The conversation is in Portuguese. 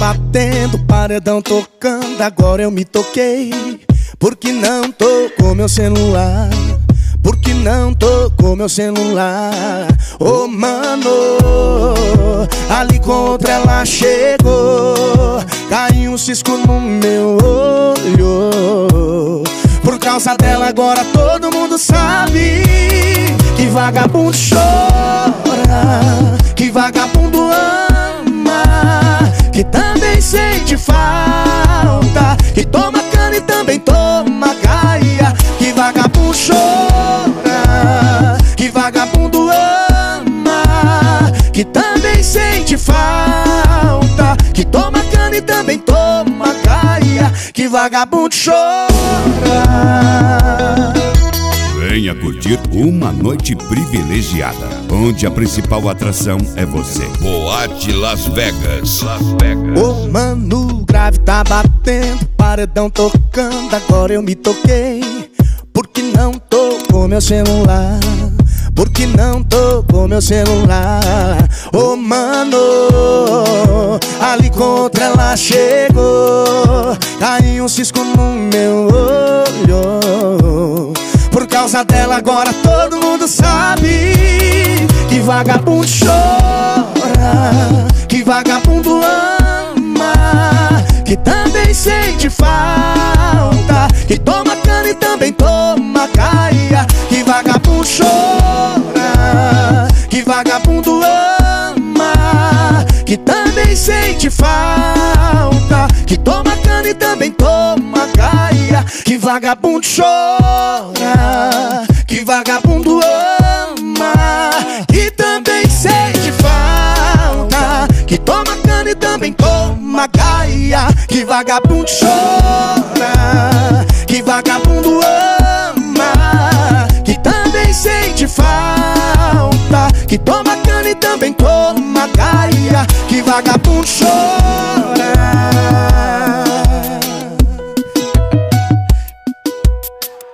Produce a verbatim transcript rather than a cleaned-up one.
batendo, paredão tocando, agora eu me toquei. Porque não tocou meu celular? Porque não tocou meu celular? Ô oh, mano, ali contra ela chegou, caiu um cisco no meu olho. Por causa dela agora todo mundo sabe que vagabundo chora, que vagabundo ama, que também sente falta, que toma cana e também toma gaia. Que vagabundo chora, que vagabundo ama, que também sente falta, que toma cana e também toma gaia. Que vagabundo chora. Venha curtir uma noite privilegiada, onde a principal atração é você. Boate Las Vegas. Las Vegas. Ô oh, mano, o grave tá batendo, paredão tocando, agora eu me toquei. Porque não tocou meu celular? Porque não tocou meu celular? Ô oh, mano, ali contra ela chegou, caiu um cisco no meu olho. Por causa dela agora todo mundo sabe que vagabundo chora, que vagabundo ama, que também sente falta, que toma cana e também toma gaia. Que vagabundo chora, que vagabundo ama, que também sente falta, que toma cana e também toma gaia. Que vagabundo chora, que vagabundo ama, que também sente falta, que toma cana e também toma gaia. Que vagabundo chora, que vagabundo ama, que também sente falta, que toma cana e também toma gaia. Que vagabundo